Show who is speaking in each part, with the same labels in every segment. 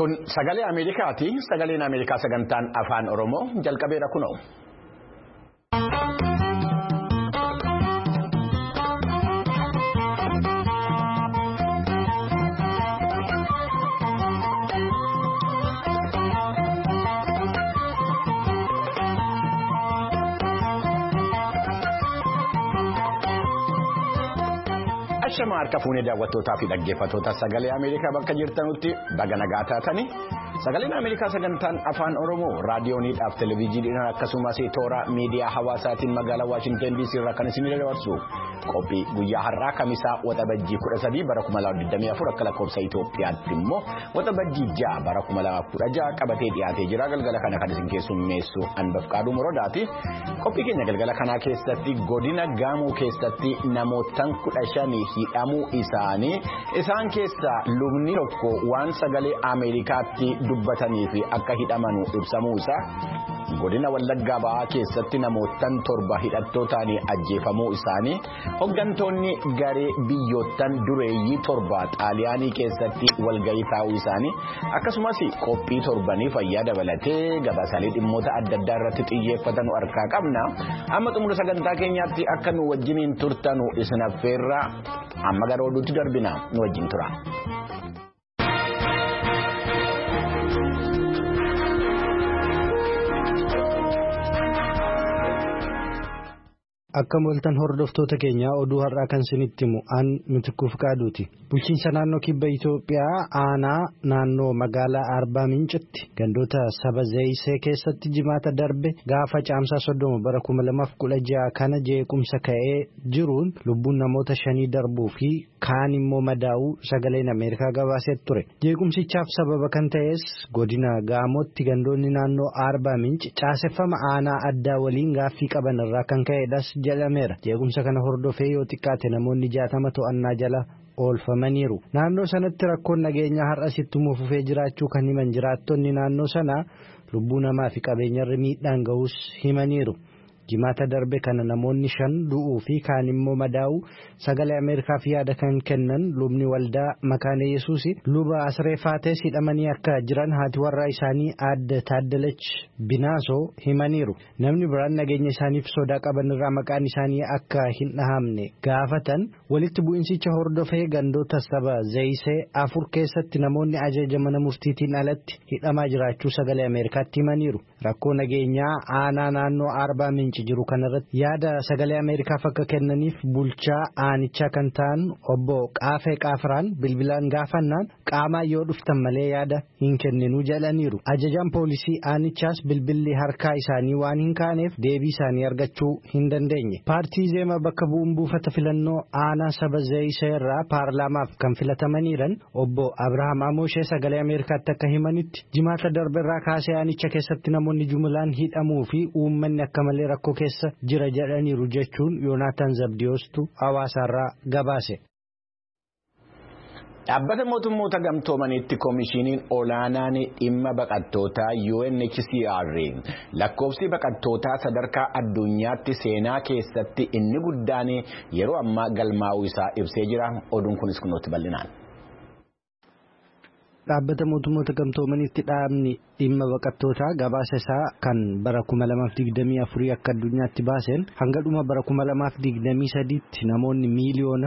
Speaker 1: Kun sagalee Ameerikaati. Sagaleen Ameerikaa sagantaan afaan Oromoo jalqabeera kunoo. Shama harka fuunee daawwattootaa fi dhaggeeffattoota sagalee Ameerikaa bakka jirtanutti baga nagaa taatanii sagaleen Ameerikaa sagantaan afaan Oromoo raadiyooniidhaaf televezyiiniidhaan akkasumas toora miidiyaa hawaasaatiin magaalaa Waashingtan DC irraa kan isin dabarsu qophii guyyaa har'aa kamisaa waxabajjii 13 bara 2024 akka lakkoofsa Itoophiyaatti immoo waxabajjii 6 bara 2016 qabatee dhiyaatee jira. Galgala kana kan isin keessummeessu Anbafqaaduu Morodaati. Qophii keenya galgala kanaa keessatti godina Gaamoo keessatti namootaan 15 hidhamuu isaanii isaan keessaa lubni tokko waan sagalee Ameerikaatti dubbatanii fi akka hidhamanu ibsamuu isaa godina Wallaggaa Ba'aa keessatti namootaan 7 hidhattootaan ajjeefamuu isaanii hoggantoonni garee biyyoottan dureeyyii 7 Xaaliyaanii keessatti walgahii taa'uu isaanii akkasumas qophii torbanii fayyaa dabalatee gabaasaalee dhimmoota adda addaa irratti xiyyeeffatan harkaa qabna. Amma xumura sagantaa keenyaatti akka nu wajjiniin turtanu isin affeerra amma gara oduutti darbina nu wajjin tura.
Speaker 2: Akka moltan hordoftoota keenya oduu har'aa kan isinitti himu an Mitikkuuf Qaaduuti. Bulchiinsa naannoo kibba Itoophiyaa aanaa naannoo magaalaa Arbaa Mincitti gandoota saba Zayisee keessatti jimaata darbe gaafa caamsaa 30 bara 2016 kana jeequmsa ka'ee jiruun lubbuun namoota 5 darbuu fi kaan immoo madaa'uu sagaleen Ameerikaa gabaasee ture. Jeequmsichaaf sababa kan ta'es godina Gaamotti gandoonni naannoo Arbaa Minci caaseffama aanaa addaa waliin gaaffii qaban irraa kan ka'edhas jedhameera. Jeequmsa kana hordofee yoo xiqqaate namoonni 60 to'annaa jala oolfamaniiru. Naannoo sanatti rakkoon nageenyaa har'as ittuma fufee jiraachuu kan himan jiraattonni naannoo sanaa lubbuu namaa fi qabeenyarra miidhaan ga'us himaniiru. Jimaata darbe kana namoonni 5 du'uu fi kaan immoo madaa'uu sagalee Ameerikaaf yaada kan kennan lubni waldaa Makaana Yesuus luba Asreefaates hidhamanii akka jiran haati warraa isaanii Aadde Taaddalach Binaasoo himaniiru. Namni biraan nageenya isaaniif sodaa qaban irraa maqaan isaanii akka hin dhahamne gaafatan walitti bu'insicha hordofee gandoota saba Zayisee 4 keessatti namoonni ajaja mana murtiitiin alatti hidhamaa jiraachuu sagalee Ameerikaatti himaniiru. Rakkoo nageenyaa aanaa naannoo Arbaa Minci jiru kanarratti yaada sagalee Ameerikaaf akka kennaniif bulchaa aanichaa kan ta'an obbo Qaafee Qaafraan bilbilaan gaafannaan qaamaa yoo dhuftan malee yaada hin kenninu jedhaniiru. Ajajaan poolisii aanichaas bilbilli harkaa isaanii waan hin kaaneef deebii isaanii argachuu hin dandeenye. Paartii Zeema bakka bu'uun buufata filannoo aanaa saba Zayisee irraa paarlaamaaf kan filatamaniiran obbo Abrahaam Amoshee sagalee Ameerikaatti akka himanitti jimaata darbe irraa kaasee aanicha keessatti namoonni jumlaan hidhamuu fi uummanni akka malee rakkoo keessa jira jedhaniiru jechuun Yoonaataan Zabdiyoostu Hawaasaarraa gabaase.
Speaker 1: Dhaabbata mootummoota gamtoomanitti koomishiniin olaanaan dhimma baqattootaa UNHCR lakkoofsi baqattootaa sadarkaa addunyaatti seenaa keessatti inni guddaan yeroo ammaa galmaa'uu isaa ibsee jira. Oduun kunis kunuutti bal'inaan.
Speaker 2: Dhaabbata mootummoota gamtoomanitti dhaabni dhimma baqattootaa gabaasa isaa kan bara 2024 akka addunyaatti baaseen hanga dhuma bara 2023tti namoonni miiliyoona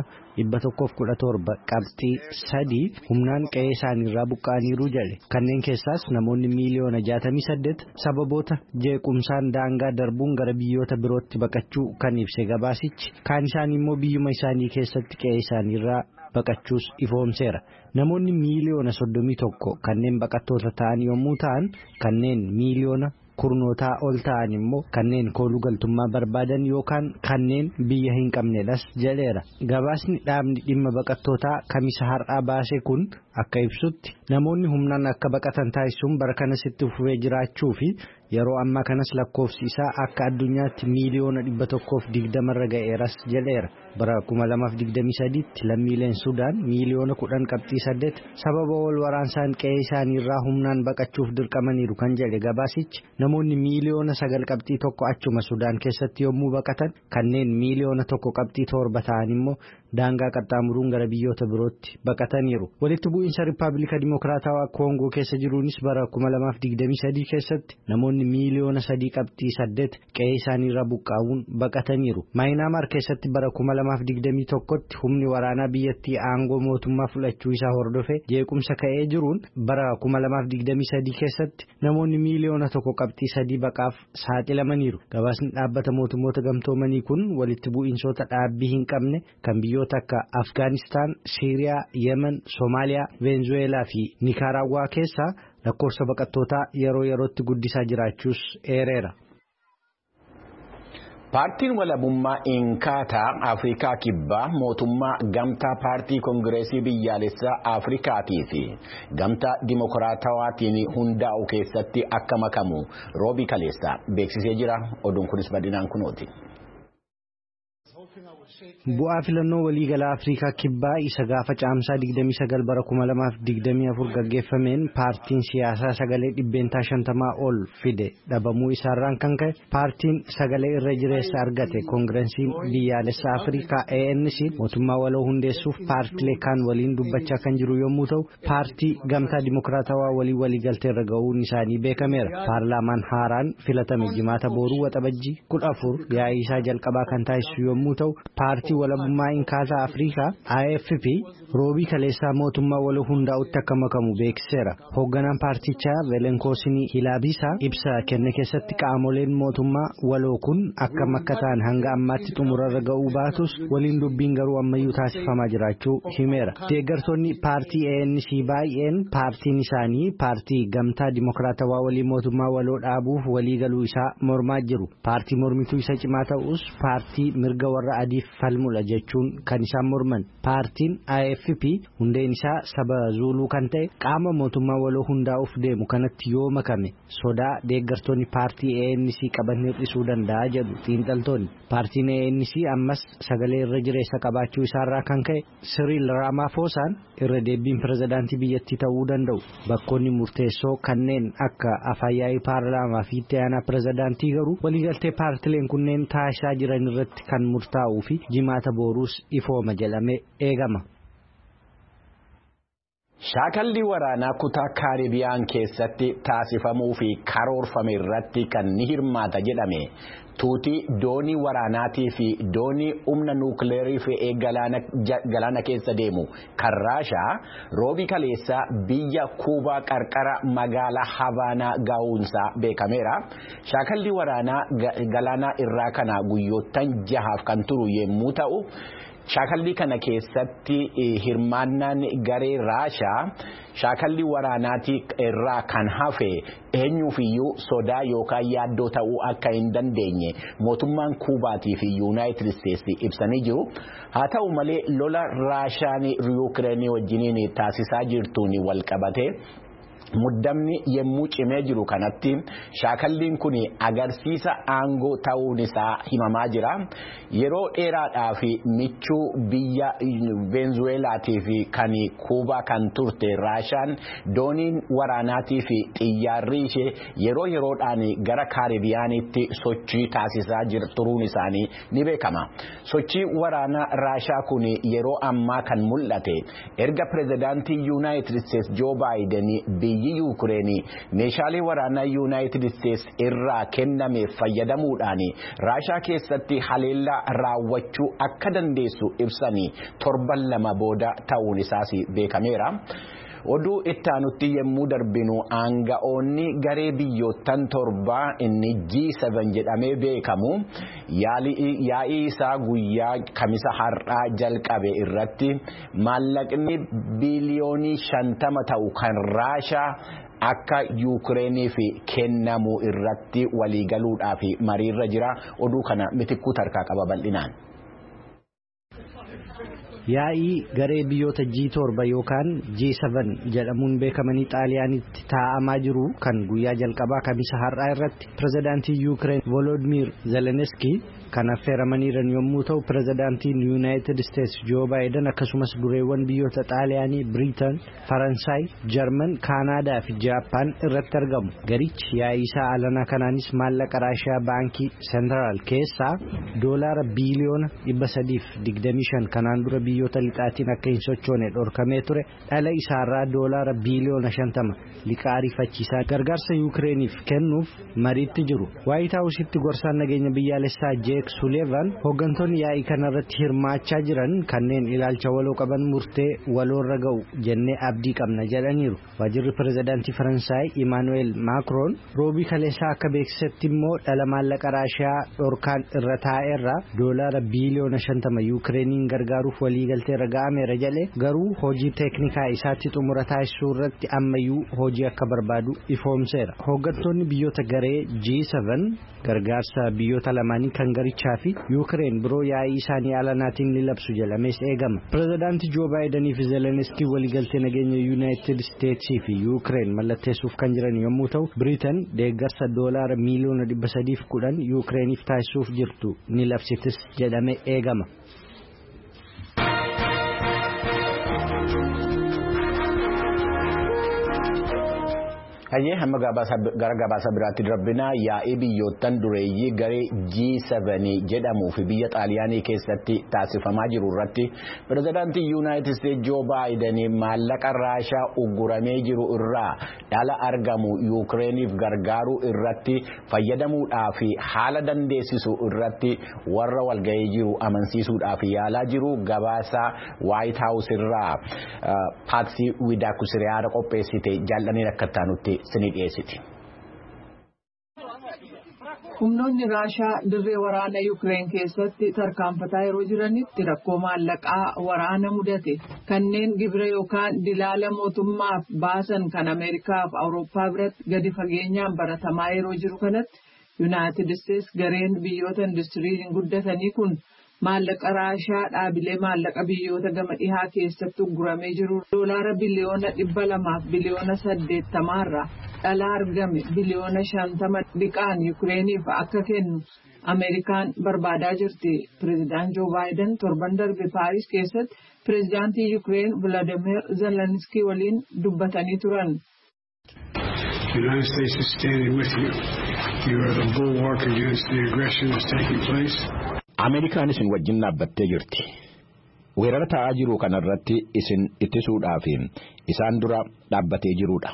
Speaker 2: 117.3 humnaan qe'ee isaaniirraa buqqa'aniiru jedhe. Kanneen keessaas namoonni miiliyoona 68 sababoota jeequmsaan daangaa darbuun gara biyyoota birootti baqachuu kan ibse gabaasichi kaan isaanii immoo biyyuma isaanii keessatti qe'ee isaaniirraa baqachuus ifoomseera. Namoonni miiliyoona 31 kanneen baqattoota ta'an yommuu ta'an kanneen miiliyoona kurnootaa ol ta'an immoo kanneen kooluu galtummaa barbaadan yookaan kanneen biyya hin qabnedhas jedheera. Gabaasni dhaabni dhimma baqattootaa kamisa har'aa baase kun akka ibsutti namoonni humnaan akka baqatan taasisuun bara kanas itti fufee jiraachuu fi yeroo ammaa kanas lakkoofsi isaa akka addunyaatti miiliyoona 120 irra ga'eeras jedheera. Bara 2023tti lammiileen Sudaan miiliyoona 10.8 sababa wal waraansaan qe'ee isaaniirraa humnaan baqachuuf dirqamaniiru kan jedhe gabaasichi. Namoonni miiliyoona 9.1 achuma Sudaan keessatti yommuu baqatan kanneen miiliyoona 1.7 ta'an immoo daangaa qaxxaamuruun gara biyyoota birootti baqataniiru. Walitti bu'iinsa Rippaabilika Dimokiraatawaa Koongoo keessa jiruunis bara 2023 keessatti namoonni miiliyoona 3.8 qe'ee isaaniirraa buqqaa'uun baqataniiru. Maayinaamaar keessatti bara 2021tti humni waraanaa biyyattii aangoo mootummaa fudhachuu isaa hordofee jeequmsa ka'ee jiruun bara 2023 keessatti namoonni miiliyoona 1.3 baqaaf saaxilamaniiru. Gabaasni dhaabbata mootummoota gamtoomanii kun walitti bu'iinsoota dhaabbii hin qabne kan biyyoota akka Afgaanistaan, Siiriyaa, Yemen, Soomaaliyaa, Veenzuweelaa fi Niikaaraawwaa keessaa lakkoofsa baqattootaa yeroo yerootti guddisaa jiraachuus eereera.
Speaker 1: Paartiin walabummaa Inkaataa Afrikaa Kibbaa mootummaa gamtaa paartii Koongireesii biyyaalessaa Afrikaatii fi gamtaa Dimokiraatawaatiin hundaa'u keessatti akka makamu roobii kaleessaa beeksisee jira. Oduun kunis bal'inaan kunooti.
Speaker 2: Bu'aa filannoo waliigalaa Afrikaa Kibbaa isa gaafa caamsaa 29 bara 2024 gaggeeffameen paartiin siyaasaa sagalee dhibbeentaa 50 ol fide dhabamuu isaarraan kan ka'e paartiin sagalee irra jireessa argate Koongireesiin biyyaalessaa Afrikaa ANC mootummaa waloo hundeessuuf paartilee kaan waliin dubbachaa kan jiru yommuu ta'u paartii gamtaa Dimokiraatawaa waliigaltee irra ga'uun isaanii beekameera. Paarlaamaan haaraan filatame jimaata booruu waxabajjii 14 yaa'ii isaa jalqabaa kan taasisu yommuu ta'u paartii walabummaa Inkaataa Afrikaa AFP roobii kaleessaa mootummaa waloo hundaa'utti akka makamu beeksiseera. Hoogganaan paartichaa Velenkoosini Hilaabisaa ibsa kenne keessatti qaamoleen mootummaa waloo kun akka makkataan hanga ammaatti xumurarra ga'uu baatus waliin dubbiin garuu ammayyuu taasifamaa jiraachuu himeera. Deeggartoonni paartii ANC baay'een paartiin isaanii paartii gamtaa Dimokiraatawaa walii mootummaa waloo dhaabuuf waliigaluu isaa mormaa jiru. Paartii mormituu isa cimaa ta'us paartii mirga warra adiif falmudha jechuun kan isaan morman. Paartiin AFP hundeen isaa saba Zuuluu kan ta'e qaama mootummaa waloo hundaa'uuf deemu kanatti yoo makame sodaa deeggartoonni paartii ANC qaban hir'isuu danda'a jedhu xiinxaltoonni. Paartiin ANC ammas sagalee irra jireessa qabaachuu isaarraa kan ka'e Cyril Ramaphosa irra deebiin pirezidaantii biyyattii ta'uu danda'u. Bakkoonni murteessoo kanneen akka afyaa'ii paarlaamaa fi itti aanaa pirezidaantii garuu waliigaltee paartileen kunneen taasisaa jiran irratti kan murtaa'uu fi jimaata booruus ifooma jedhamee eegama.
Speaker 1: Shaakalli waraanaa kutaa Kaaribiyaan keessatti taasifamuu fi karoorfame irratti kan ni hirmaata jedhame tuutii doonii waraanaatii fi doonii humna nuukileerii fe'ee galaana keessa deemu kan Raashaa roobii kaleessaa biyya Kuubaa qarqara magaalaa Havaanaa ga'uunsaa beekameera. Shaakalli waraanaa galaana irraa kana guyyoottan 6 kan turu yommuu ta'u shaakalli kana keessatti hirmaannaan garee Raashaa shaakalli waraanaatii irraa kan hafe eenyuufiyyuu sodaa yookaan yaaddoo ta'uu akka hin dandeenye mootummaan Kuubaatii fi Yuunaayitid Isteetsi ibsanii jiru. Haa ta'u malee lola Raashaan Yuukireenii wajjiniin taasisaa jirtuun wal qabate muddamni yemmuu cimee jiru kanatti shaakalliin kun agarsiisa aangoo ta'uun isaa himamaa jira. Yeroo dheeraadhaaf michuu biyya Veenzuweelaatii fi kan Kuubaa kan turte Raashaan dooniin waraanaatii fi xiyyaarri ishee yeroo yeroodhaan gara Kaaribiyaanitti sochii taasisaa turuun isaanii ni beekama. Sochii waraanaa Raashaa kun yeroo ammaa kan mul'ate erga pirezidaantii Yuunaayitid Isteetsi Joo Baayiden biyyi Yuukireenii meeshaalee waraanaa Yuunaayitid Isteetsi irraa kenname fayyadamuudhaan Raashaa keessatti haleellaa raawwachuu akka dandeessu ibsanii 2 booda ta'uun isaas beekameera. Oduu itti aanutti yemmuu darbinu aanga'oonni garee biyyoottan 7 inni G7 jedhamee beekamu yaa'ii isaa guyyaa kamisa har'aa jalqabe irratti maallaqni biliyoonii 50 ta'u kan Raashaa akka Yuukireeniif kennamu irratti waliigaluudhaaf mariirra jira. Oduu kana mitikkuu tarkaa qaba bal'inaan.
Speaker 2: yaa'ii garee biyyoota G7 yookaan G7 jedhamuun beekamanii Xaaliyaanitti taa'amaa jiru kan guyyaa jalqabaa kamisa har'aa irratti pirezidaantii Yuukireen Volodimir Zelenskii kan affeeramaniiran yommuu ta'u pirezidaantiin Yuunaayitid Isteetsi Joo Baayiden akkasumas dureewwan biyyoota Xaaliyaanii, Biriitan, Faransaay, Jarman, Kaanaadaa fi Jaappaan irratti argamu. Garichi yaa'ii isaa alanaa kanaanis maallaqa Raashiyaa baankii Seentiraal keessaa doolaara biiliyoona 325 kanaan dura biyyoota lixaatiin akka hin sochoone dhorkamee ture dhala isaarraa doolaara biiliyoona 50 liqaa ariifachiisaa gargaarsa Yuukireeniif kennuuf mariitti jiru. Waayit Haawusitti gorsaan nageenya biyyaalessaa Jeek Suleevan hooggantoonni yaa'ii kanarratti hirmaachaa jiran kanneen ilaalcha waloo qaban murtee waloorra ga'u jennee abdii qabna jedhaniiru. Waajjirri pirezidaantii Faransaay Imaanuweel Maakiroon roobii kaleessaa akka beeksisetti immoo dhala maallaqa Raashiyaa dhorkaan irra taa'eerraa doolaara biiliyoona 50 Yuukireeniin gargaaruuf waliigaltee irra ga'ameera jedhee garuu hojii teeknikaa isaatti xumura taasisuu irratti ammayyuu hojii akka barbaadu ifoomseera. Hooggantoonni biyyoota garee G7 gargaarsa biyyoota lamaanii kan garichaa fi Yuukireen biroo yaa'ii isaanii alanaatiin ni labsu jedhamees eegama. Pirezidaantii Joo Baayidanii fi Zelenskii waliigaltee nageenya Yuunaayitid Isteetsii fi Yuukireen mallatteessuuf kan jiran yommuu ta'u Biriitan deeggarsa doolaara miiliyoona 310 Yuukireeniif taasisuuf jirtu ni labsitis jedhamee eegama.
Speaker 1: Hayyee hamma gara gabaasa biraatti darbinaa yaa'ii biyyoottan dureeyyii garee G7 jedhamuu fi biyya Xaaliyaanii keessatti taasifamaa jiru irratti pirezidaantii Yuunaayitid Isteetsi Joo Baayiden maallaqa Raashiyaa ugguramee jiru irraa dhala argamu Yuukireeniif gargaaruu irratti fayyadamuudhaaf haala dandeessisu irratti warra walga'ee jiru amansiisuudhaaf yaalaa jiru gabaasa Waayit Haawus irraa Paatsii Widaakusiriyaara qopheessite jaalladhanii akka taanutti sini dhiyeessiti.
Speaker 3: Humnoonni Raashiyaa dirree waraana Yuukireen keessatti tarkaanfataa yeroo jiranitti rakkoo maallaqaa waraana mudate kanneen gibira yookaan dilaala mootummaaf baasan kan Ameerikaa fi Awurooppaa biratti gadi fageenyaan baratamaa yeroo jiru kanatti Yuunaayitid Isteetsi gareen biyyoota industiriin guddatanii kun maallaqa Raashiyaa dhaabilee maallaqa biyyoota gama dhihaa keessatti ugguramee jiru doolaara biliyoona 200 fi biliyoona 80 irraa dhala argame biliyoona 50 liqaan Yuukireeniif akka kennu Ameerikaan barbaadaa jirti. Pireezidaant Joo Baayiden torban darbe Paaris keessatti pireezidaantii Yuukireen Volodimir Zelenskii waliin dubbatanii turan.
Speaker 4: The United States is standing with you. You are the bulwark against the aggression that's taking place.
Speaker 1: Ameerikaan isin wajjin dhaabbattee jirti. Weerara ta'aa jiru kanarratti isin ittisuudhaaf isaan dura dhaabbatee jirudha.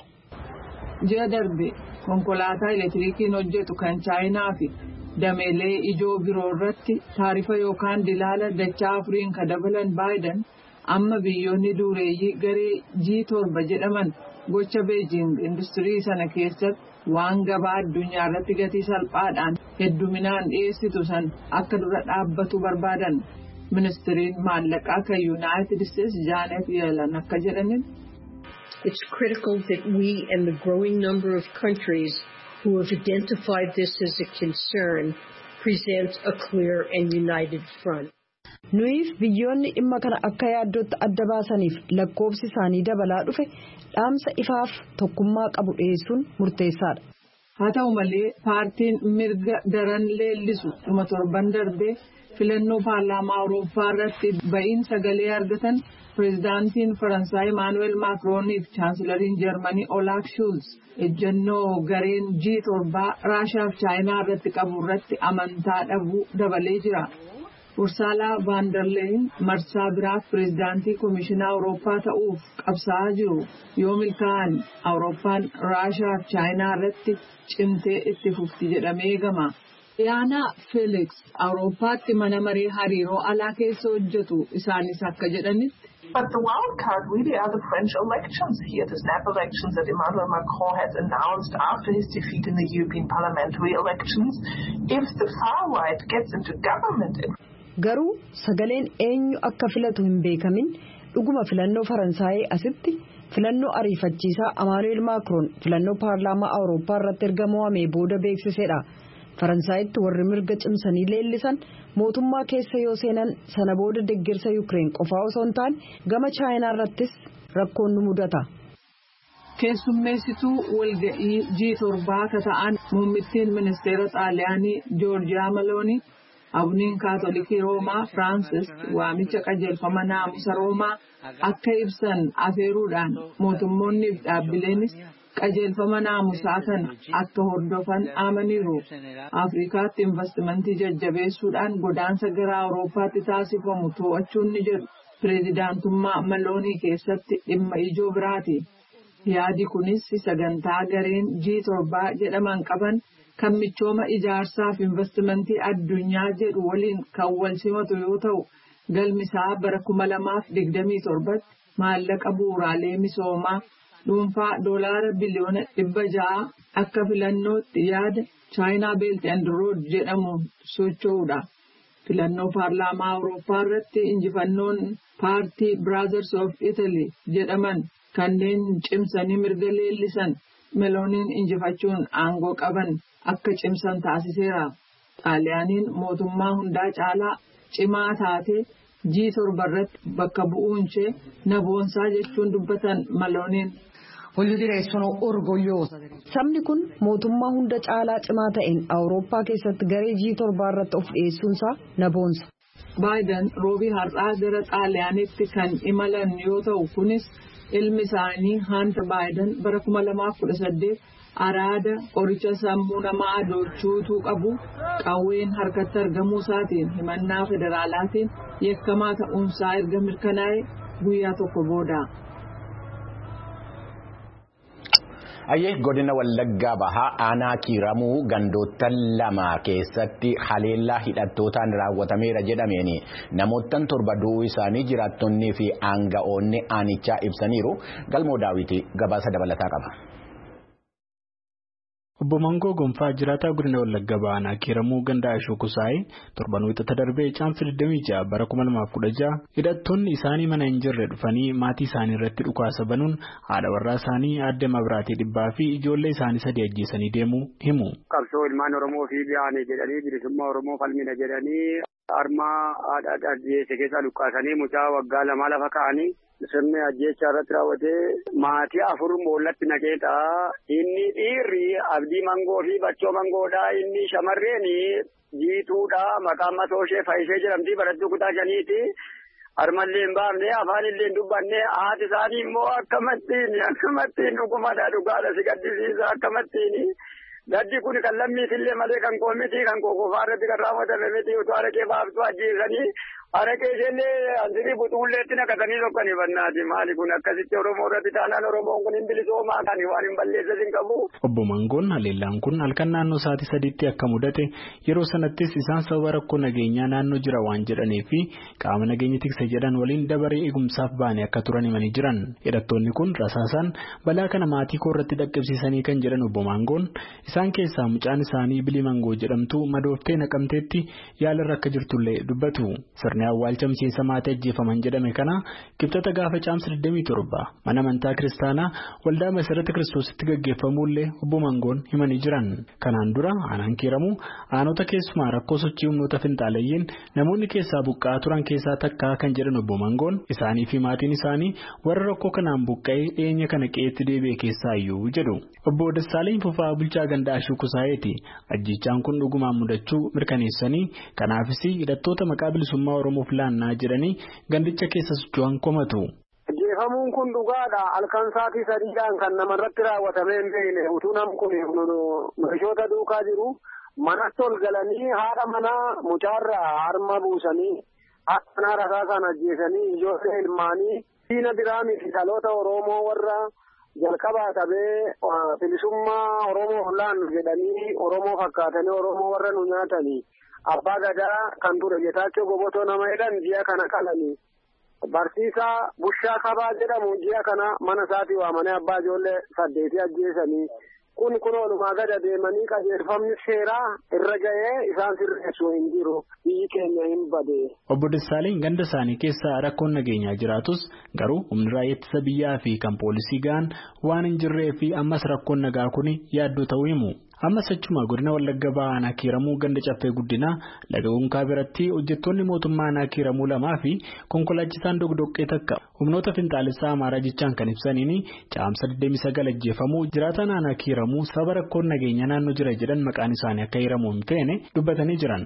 Speaker 3: Ji'a darbe konkolaataa elektiriikiin hojjetu kan Chaayinaa fi dameelee ijoo biroo irratti taarifa yookaan dilaala dachaa 4 kan dabalan Baayiden amma biyyoonni dureeyyii garee G7 jedhaman gocha Beijing industirii sana keessatti waan gabaa addunyaa irratti gatii salphaadhaan hedduminaan dhiyeessitu san akka dura dhaabbatu barbaadan. Ministiriin maallaqaa kan Yuunaayitid Isteetsi Jaanet Yeelan akka jedhanitti.
Speaker 5: It's critical that we and the growing number of countries who have identified this as a concern present a clear and united front.
Speaker 6: Nuyiif biyyoonni dhimma kana akka yaaddootti adda baasaniif lakkoofsi isaanii dabalaa dhufe dhaamsa ifaaf tokkummaa qabu dhiyeessuun murteessaadha.
Speaker 3: Haa ta'u malee paartiin mirga daran leellisu dhuma torban darbee filannoo paarlaamaa Awurooppaa irratti ba'iin sagalee argatan pireezidaantiin Faransaay Imaanuweel Maakiroonii fi chaansilariin Jarmanii Olaaf Shuulz ejjennoo gareen G7 Raashiyaa fi Chaayinaa irratti qabu irratti amantaa dhabuu dabalee jira. Ursula von der Leyen marsaa biraaf pireezidaantii Komishinaa Awurooppaa ta'uuf qabsaa'aa jiru. Yoo milkaa'an Awurooppaan Raashiyaa fi Chaayinaa irratti cimtee itti fufti jedhamee eegama. Yaana Felix Awurooppaatti mana maree hariiroo alaa keessa hojjetu isaanis akka jedhanitti.
Speaker 7: But the wild card really are the French elections here, the snap elections that Emmanuel Macron has announced after his defeat in the European parliamentary elections. If the far right gets into government.
Speaker 6: Garuu sagaleen eenyu akka filatu hin beekamin dhuguma filannoo Faransaayii asitti filannoo ariifachiisaa Emmanuel Macron filannoo paarlaamaa Awurooppaa irratti erga mo'amee booda beeksisedha. Faransaayitti warri mirga cimsanii leellisan mootummaa keessa yoo seenan sana booda deeggarsa Yuukireen qofaa osoo hin taane gama Chaayinaa irrattis rakkoon nu mudata.
Speaker 3: Keessummeessituu walga'ii G7 akka ta'an muummittiin ministeera Xaaliyaanii Joorjiyaa Meloonii abuniin kaatolikii Roomaa Firaansis waamicha qajeelfama naamusa Roomaa akka ibsan afeeruudhaan mootummoonni fi dhaabbileenis qajeelfama naamusaa kan akka hordofan amaniiru. Afrikaatti investimentii jajjabeessuudhaan godaansa gara Awurooppaatti taasifamu to'achuun ni jedhu pireezidaantummaa Meloonii keessatti dhimma ijoo biraati. Yaadi kunis sagantaa gareen G7 jedhaman qaban kan michooma ijaarsaa fi investimentii addunyaa jedhu waliin kan wal simatu yoo ta'u galmisaa bara 2027 maallaqa bu'uuraalee misoomaa dhuunfaa doolaara biliyoona 600 akka filannootti yaada China Belt and Road jedhamuun socho'uudha. Filannoo paarlaamaa Awurooppaa irratti injifannoon paartii Brothers of Italy jedhaman kanneen cimsanii mirga leellisan Melooniin injifachuun aangoo qaban akka cimsan taasiseera. Xaaliyaaniin mootummaa hundaa caalaa cimaa taatee G7 irratti bakka bu'uun ishee na boonsaa jechuun dubbatan Melooniin.
Speaker 6: Sabni kun mootummaa hunda caalaa cimaa ta'een Awurooppaa keessatti garee G7 irratti of dhiyeessuunsaa na boonsa.
Speaker 3: Baayiden roobii har'aa gara Xaaliyaanitti kan imalan yoo ta'u kunis ilmi isaanii Hunter Biden bara 2018 araada qoricha sammuu namaa adoochuutu qabu qawween harkatti argamuu isaatiin himannaa federaalaatiin yakkamaa ta'uunsaa erga mirkanaa'e guyyaa tokko booda.
Speaker 1: Ayyee godina Wallaggaa Bahaa aanaa Kiiramuu gandoota lama keessatti haleellaa hidhattootaan raawwatameera jedhameen namoottan 7 du'uu isaanii jiraattonnii fi aanga'oonni aanichaa ibsaniiru. Galmoo Daawiti gabaasa dabalataa qaba.
Speaker 8: Obbo Mangoo Gonfaa jiraataa godina Wallaggaa Bahaa aanaa Kiiramuu gandaa Ashoo Kusaayii torban wixata darbee caamsa 26 bara 2016 hidhattoonni isaanii mana hin jirre dhufanii maatii isaanii irratti dhukaasa banuun haadha warraa isaanii aadde Mabiraatii Dhibbaa fi ijoollee isaanii 3 ajjeesanii deemuu himu.
Speaker 9: Qabsoo ilmaan Oromoo fi biyyaanii jedhanii bilisummaa Oromoo falmina jedhanii armaa ajjeese keessa dhukaasanii mucaa waggaa 2 lafa kaa'anii sirni ajjeechaa irratti raawwatee maatii 4 boollatti naqeeta. Inni dhiirri Abdii Mangoo fi Bachoo Mangoodha. Inni shamarreen Jiituudha. Maqaan matoo ishee Faayishee jedhamti. Barattuu kutaa 5ti. Armallee hin baafne afaan illee hin dubbanne haati isaanii immoo akkamattiin dhugumadha dhugaadha si gaddisiisa akkamattiin. Gaddi kun kan lammiitillee malee kan koomiti kan kookofaa irratti kan raawwatame miti utuu araqee baaftuu ajjeesanii araqee isheenillee ansirii buxuulleetti naqatanii sokkanii bannaati. Maali kun akkasitti Oromoo irratti taanaan Oromoon kun hin bilisoomaa kan waan hin balleessas hin qabu.
Speaker 8: Obbo Mangoon haleellaan kun halkan naannoo sa'aatii 3tti akka mudate yeroo sanattis isaan sababa rakkoo nageenyaa naannoo jira waan jedhanii fi qaama nageenya tiksa jedhan waliin dabaree eegumsaaf baane akka turan himanii jiran. Hidhattoonni kun rasaasaan balaa kana maatii koo irratti dhaqqabsiisanii kan jedhan Obbo Mangoon isaan keessaa mucaan isaanii Bilii Mangoo jedhamtu madooftee naqamteetti yaalarra akka jirtullee dubbatu. Sirni awwaalcha miseensa maatii ajjeefaman jedhame kana kibxata gaafa caamsa 27 mana amantaa kiristaanaa waldaa Masarata Kiristoositti gaggeeffamuullee Obbo Mangoon himanii jiran. Kanaan dura aanaan Kiiramuu aanota keessumaa rakkoo sochii humnoota finxaalayyiin namoonni keessaa buqqa'aa turan keessaa takkaa kan jedhan Obbo Mangoon isaanii fi maatiin isaanii warra rakkoo kanaan buqqa'ee dhiyeenya kana qe'eetti deebi'e keessaayyuu jedhu. Obbo Dassaaleen Fufaa bulchaa gandaa Ashuu Kusaayeeti ajjechaan kun dhugumaan mudachuu mirkaneessanii kanaafis hidhattoota maqaa bilisummaa Oromoof laannaa jedhanii gandicha keessa socho'an komatu.
Speaker 9: Ajjeefamuun kun dhugaadha. Halkan sa'aatii 3dhaan kan namarratti raawwatamee hin beekne utuu namni kun meeshoota duukaa jiru manatti ol galanii haadha manaa mucaarraa harma buusanii haadha manaa rasaasaan ajjeesanii ijoollee ilmaanii diina biraa miti dhaloota Oromoo warra jalqabaa qabee bilisummaa Oromoo laannu jedhanii Oromoo fakkaatanii Oromoo warra nu nyaatanii abbaa gadaa kan ture Getaachoo Gobotoo nama jedhan ji'a kana qalanii. Barsiisaa Bushaa Kabaa jedhamu ji'a kana mana isaatii waamanii abbaa ijoollee 8 ajjeesanii kun oolumaa gada deemanii qajeelfamni seeraa irra ga'ee isaan sirreessuu hin jiru biyyi keenya hin bade.
Speaker 8: Obbo Dassaaleen ganda isaanii keessaa rakkoon nageenyaa jiraatus garuu humni raayyaa ittisa biyyaa fi kan poolisii ga'an waan hin jirree fi ammas rakkoon nagaa kun yaaddoo ta'uu himu. Amma sachuma godina Wallagga Bahaa Kiiramuu ganda caffee guddinaa laga Unkaa biratti hojjettoonni mootummaa Kiiramuu lamaa fi konkolaachisaan dogdoqqee takka humnoota finxaalessaa Amaaraa jechaan kan ibsaniin caamsa 29 ajjeefamuu jiraataan Kiiramuu sababa rakkoon nageenya naannoo jira jedhan maqaan isaanii akka hiramuu hin feene dubbatanii jiran.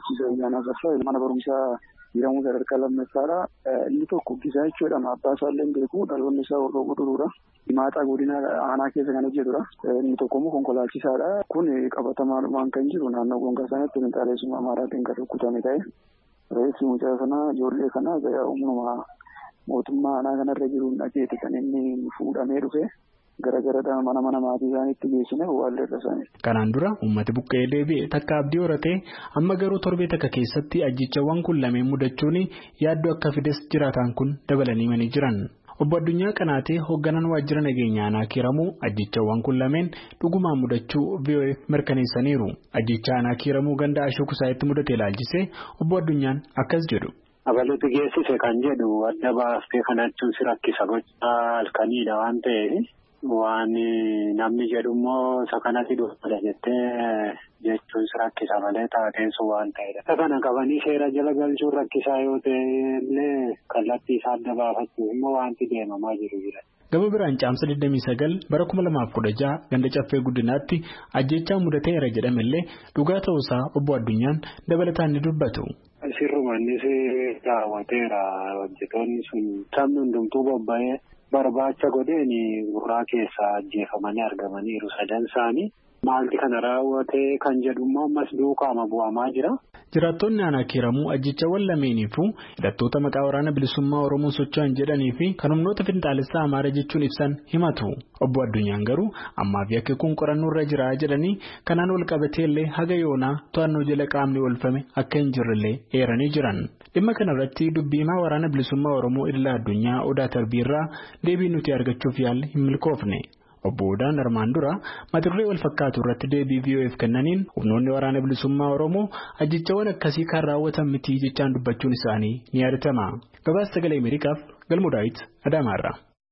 Speaker 10: Mana barumsaa Kiiramuu sadarkaa lammeeffaadha. Inni tokko gisaa jechuudha. Abbaa isaallee beeku dhaloonni isaa Oromoo duruudha. Himaataa godina aanaa keessa kan hojjetudha. Inni tokko immoo konkolaachisaadha. Kun qabatamaadhumaan kan jiru naannoo gongaa sanatti finxaalessummaa Amaaraatiin kan rukkutame ta'e. Reessi mucaa sanaa ijoollee kanaa humnuma mootummaa aanaa kanarra jiruun dhageeti kan inni fuudhamee dhufe. Gara mana maatii isaaniitti geessine waalleerra isaanii.
Speaker 8: Kanaan dura uummati buqqee deebi'e takka abdii horatee amma garuu torbee takka keessatti ajjichawwan kun lameen mudachuun yaaddoo akka fides jiraataan kun dabalanii manii jiran. Obbo Addunyaa Qanaatee hoogganaan waajjira nageenyaa Kiiramuu ajjichawwan kun lameen dhugumaan mudachuu VOA mirkaneessaniiru. Ajjichaa Kiiramuu ganda Ashoo Kusaayitti mudate ilaalchisee Obbo Addunyaan akkas jedhu.
Speaker 11: Abaluutu geessise kan jedhu adda baaftee kanachuun si rakkisa gochaa halkaniidha waan ta'eef. Waan namni jedhu immoo isa kanatti dhufa jettee jechuun rakkisa malee taateen sun waan ta'edha. Isa kana qabanii seera jala galchuun rakkisaa yoo ta'e illee kallattii isaa adda baafachuuf immoo wanti deemamaa jiru jira.
Speaker 8: Gama biraan caamsa 29 bara 2016 ganda caffee guddinaatti ajjechaa mudateera jedhamellee dhugaa ta'uusaa Obbo Addunyaan dabalataan ni dubbatu.
Speaker 11: Sirrumannis raawwateera hojjetoonni sun sabni hundumtuu bobba'ee. Barbaacha godheeni gurraa keessaa ajjeefamanii argamaniiru sadan isaanii maalti kana raawwatee kan jedhu immoo ammas duukaama bu'amaa jira.
Speaker 8: Jiraattonni Kiiramuu ajjechawwan lameeniifuu hidhattoota maqaa waraana bilisummaa Oromoo socho'an jedhanii fi kan humnoota finxaalessaa Amaaraa jechuun ibsan himatu. Obbo Addunyaan garuu ammaa fi akka kun qorannoo irra jira jedhanii kanaan wal qabatee illee haga yoonaa to'annoo jala qaamni oolfame akka hin jirrellee eeranii jiran. Dhimma kanarratti dubbii himaa waraana bilisummaa Oromoo idila addunyaa Odaa Tarbiirraa deebii nuti argachuuf yaalle hin milkoofne. Obbo Odaan armaan dura mata duree wal fakkaatu irratti deebii VOF kennaniin humnoonni waraana bilisummaa Oromoo ajjechawwan akkasii kan raawwatan miti jechaan dubbachuun isaanii ni yaadatama. Gabaasa Sagalee Ameerikaaf Galmoo Daawit Adaamaarraa.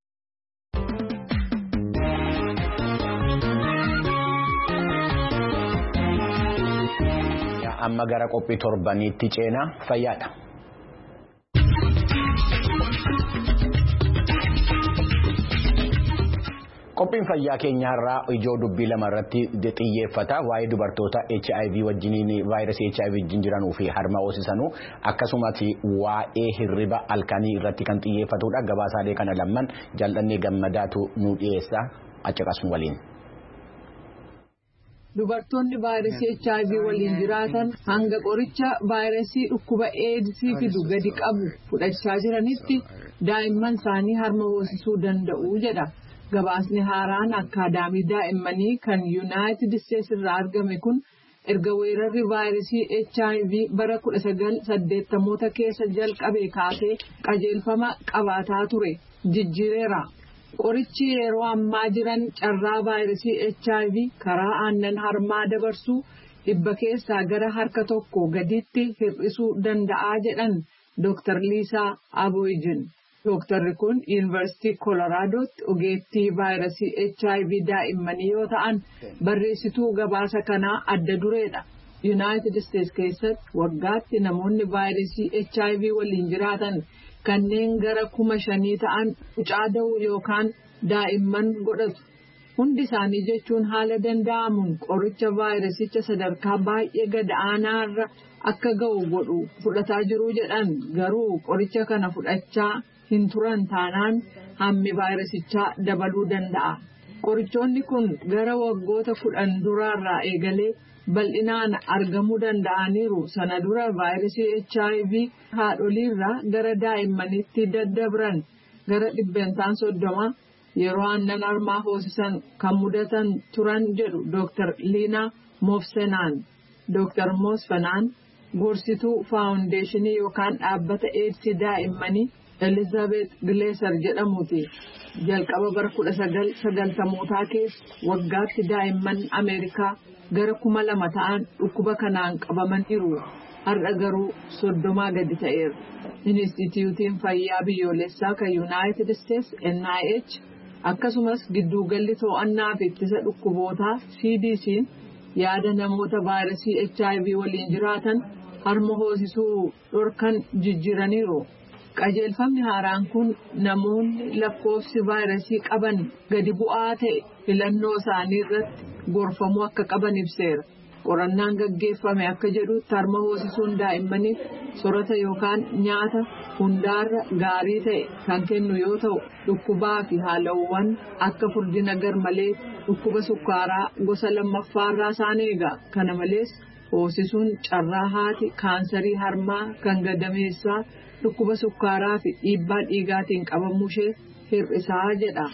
Speaker 1: Amma gara qophii torbaniitti ceenaa fayyaadha. Qophiin fayyaa keenyaarraa ijoo dubbii lama irratti xiyyeeffata. Waa'ee dubartoota HIV wajjiniin vaayirasii HIV wajjin jiranuu fi harma hoosisanuu akkasumas waa'ee hirriba halkanii irratti kan xiyyeeffatudha. Gabaasaalee kana lamman jal'annee gammadaatu nu dhiyeessa achaqasnu waliin.
Speaker 3: Dubartoonni vaayirasii HIV waliin jiraatan hanga qoricha vaayirasii dhukkuba eedsii fidu gadi qabu fudhachaa jiranitti daa'imman isaanii harma hoosisuu danda'u jedha. Gabaasni haaraan akkaadaamii daa'immanii kan Yuunaayitid Isteets irraa argame kun erga weerarri vaayirasii HIV bara 1980 keessa jalqabe kaasee qajeelfama qabaataa ture jijjiireera. Qorichi yeroo ammaa jiran carraa vaayirasii HIV karaa aannan harmaa dabarsuu 100 keessaa gara harka tokko gaditti hir'isuu danda'a jedhan Dr. Liisaa Aboojin. Dooktarri kun Yuunivarsiitii Koloraadooti ogeettii vaayirasii HIV daa'immanii yoo ta'an barreessituu gabaasa kanaa adda dureedha. Yuunaayitid Isteets keessatti waggaatti namoonni vaayirasii HIV waliin jiraatan kanneen gara 5,000 ta'an mucaa da'uu yookaan daa'imman godhatu. Hundi isaanii jechuun haala danda'amuun qoricha vaayirasicha sadarkaa baay'ee gad aanaarra akka ga'u godhu fudhataa jiru jedhan garuu qoricha kana fudhachaa hin turan taanaan hammi vaayirasichaa dabaluu danda'a. Qorichoonni kun gara waggoota 10 duraarraa eegalee bal'inaan argamuu danda'aniiru. Sana dura vaayirasii HIV haadholiirraa gara daa'immanitti daddabran gara 30 yeroo aannan harmaa hoosisan kan mudatan turan jedhu Dr. Liinaa Moofsenaan. Dr. Moofsenaan gorsituu faawundeeshinii yookaan dhaabbata eedsii daa'immanii Elizabeth Glaser jedhamuuti. Jalqaba bara 1990 keessa waggaatti daa'imman Ameerikaa gara 2,000 ta'an dhukkuba kanaan qabamaniiru. Har'a garuu 30 gadi ta'eera. Inistituutiin Fayyaa Biyyoolessaa kan Yuunaayitid Isteets NIH akkasumas gidduugalli to'annaa fi ittisa dhukkubootaa CDC'n yaada namoota vaayirasii HIV waliin jiraatan harma hoosisuu dhorkan jijjiiraniiru. Qajeelfamni haaraan kun namoonni lakkoofsi vaayirasii qaban gadi bu'aa ta'e filannoo isaanii irratti gorfamuu akka qaban ibseera. Qorannaan gaggeeffame akka jedhutti harma hoosisuun daa'immaniif soorata yookaan nyaata hundaarra gaarii ta'e kan kennu yoo ta'u, dhukkubaa fi haalawwan akka furdina garmalee dhukkuba sukkaaraa gosa lammaffaarraa isaan eega. Kana malees hoosisuun carraa haati kaansarii harmaa kan gadameessaa dhukkuba sukkaaraa fi dhiibbaa dhiigaatiin qabamuu ishee hir'isaa jedha.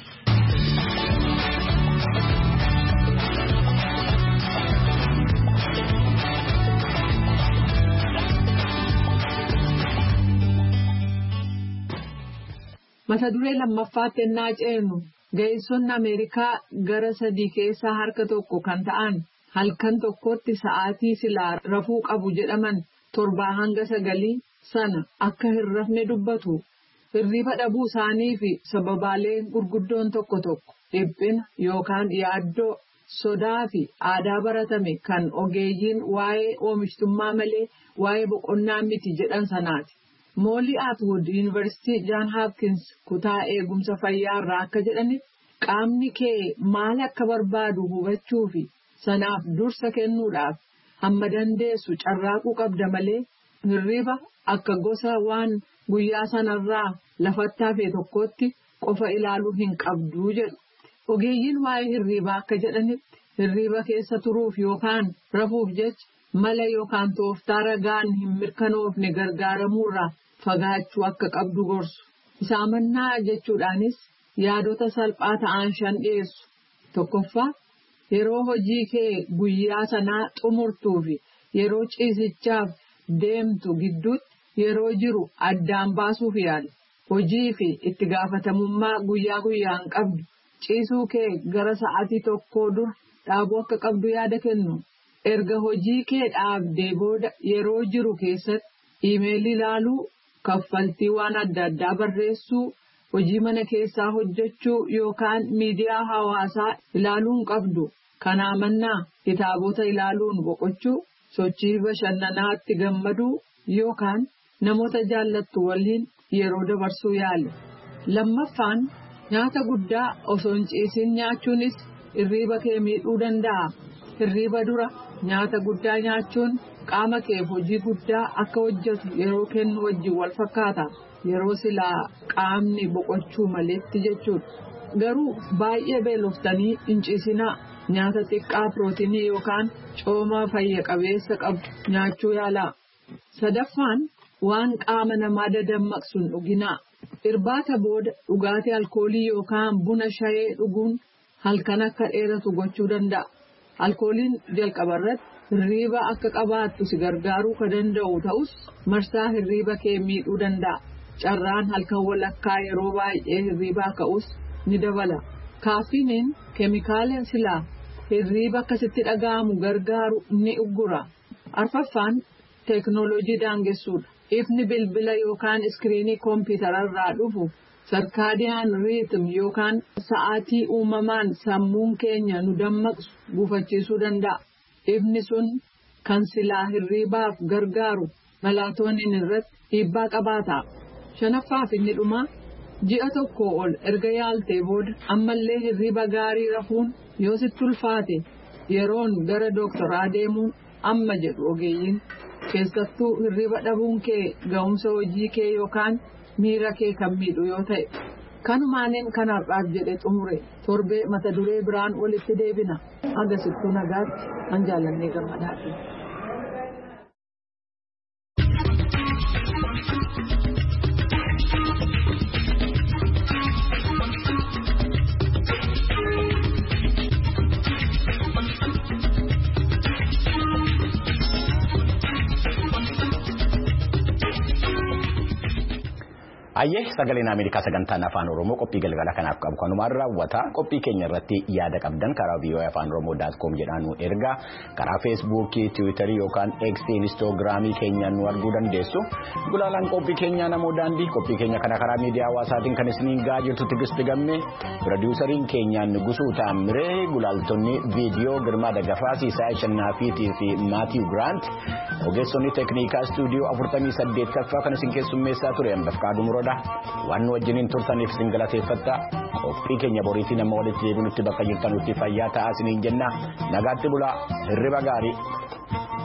Speaker 3: Mata duree lammaffaatti ennaa ceenu ga'eessonni Ameerikaa gara 3 keessaa harka tokko kan ta'an halkan tokkotti sa'aatii silaa rafuu qabu jedhaman 7 hanga 9 sana akka hin rafne dubbatu. Hirriba dhabuu isaanii fi sababaalee gurguddoon tokko dhiphina yookaan yaaddoo, sodaa fi aadaa baratame kan ogeeyyiin waa'ee oomishtummaa malee waa'ee boqonnaa miti jedhan sanaati. Moolii Atwood Yuunivarsiitii Jaan Haapkins kutaa eegumsa fayyaa irraa akka jedhanitti qaamni kee maal akka barbaadu hubachuu fi sanaaf dursa kennuudhaaf hamma dandeessu carraaquu qabda malee hirriba akka gosa waan guyyaa sanarraa lafatti hafe tokkotti qofa ilaaluu hin qabduu jedhu. Ogeeyyiin waa'ee hirribaa akka jedhanitti hirriba keessa turuuf yookaan rafuuf jecha mala yookaan tooftaa ragaan hin mirkanoofne gargaaramuurraa fagaachuu akka qabdu gorsu. Isaamannaa jechuudhaanis yaadota salphaa ta'an 5 dhiyeessu. 1ffaa yeroo hojii kee guyyaa sanaa xumurtuu fi yeroo ciisichaaf deemtu gidduutti yeroo jiru addaan baasuuf yaali. Hojii fi itti gaafatamummaa guyyaa guyyaan qabdu ciisuu kee gara sa'aatii 1 dura dhaabuu akka qabdu yaada kennu. Erga hojii kee dhaabdee booda yeroo jiru keessatti iimeelii ilaaluu, kaffaltii waan adda addaa barreessuu, hojii mana keessaa hojjechuu yookaan miidiyaa hawaasaa ilaaluun qabdu. Kanaa mannaa kitaabota ilaaluun boqochuu, sochii bashannanaatti gammaduu yookaan namoota jaallattu waliin yeroo dabarsuu yaali. 2ffaan nyaata guddaa osoo hin ciisin nyaachuunis hirriba kee miidhuu danda'a. Hirriba dura nyaata guddaa nyaachuun qaama keef hojii guddaa akka hojjetu yeroo kennu wajjin wal fakkaata. Yeroo silaa qaamni boqochuu maleetti jechuudha. Garuu baay'ee beeloftanii hin ciisinaa. Nyaata xiqqaa pirootinii yookaan cooma fayya qabeessa qabu nyaachuu yaalaa. 3ffaan waan qaama namaa dadammaqsuun dhuginaa. Irbaata booda dhugaatii alkoolii yookaan buna shayee dhuguun halkan akka dheeratu gochuu danda'a. Alkooliin jalqabarratti hirriba akka qabaattu si gargaaruu kan danda'u ta'us marsaa hirriba kee miidhuu danda'a. Carraan halkan walakkaa yeroo baay'ee hirribaa ka'us ni dabala. Kaafiiniin keemikaala silaa hirriba akkasitti dhaga'amu gargaaru ni uggura. 4ffaan teeknooloojii daangessuudha. Ifni bilbila yookaan iskiriinii kompiitararraa dhufu sarkaadiyaan riitim yookaan sa'aatii uumamaan sammuun keenya nu dammaqsu gufachiisuu danda'a. Ifni sun kan silaa hirribaaf gargaaru malaatooniin irratti dhiibbaa qabaata. 5ffaaf inni dhumaa ji'a tokko ol erga yaaltee booda ammallee hirriba gaarii rafuun yoo sitti ulfaate yeroon gara dooktoraa deemuun amma jedhu ogeeyyiin. Keessattuu hirriba dhabuun kee ga'umsa hojii kee yookaan miira kee kan miidhu yoo ta'e. Kanumaaniin kanaaf jedhee xumure torbee mata duree biraan walitti deebina. Agarsiiftuu nagaatti an jaalannee gammadaadha.
Speaker 1: Ayyee sagaleen Ameerikaa sagantaan afaan Oromoo qophii galgala kanaaf qabu kanumaan raawwata. Qophii keenya irratti yaada qabdan karaa voafaanoromoo.com jedhaan nu ergaa. Karaa feesbuukii, tiwiitarii yookaan X, Instagiraamii keenyaan nu arguu dandeessu. Gulaalaan qophii keenyaa namoo daandii qophii keenya kana karaa miidiyaa hawaasaatiin kan isiniin gahaa jirtu Tigisti Gammee. Pirodiisariin keenyaan Nugusuu Taamiree, gulaaltonni viidiyoo Girmaa Dagafaa, Siisaa Shannaafiitii fi Maatiiw Giraant. Ogeessonni teeknikaa istuudiyoo 48 kaffaa kan isin keessummeessaa ture Ambafqaaduu Muroodha. Waan nu wajjiniin turtaniif isin galateeffadha. Qophii keenya boriitii nama walitti deebinutti bakka jirtanutti fayyaa ta'aa isiniin jenna. Nagaatti bulaa, hirriba gaarii.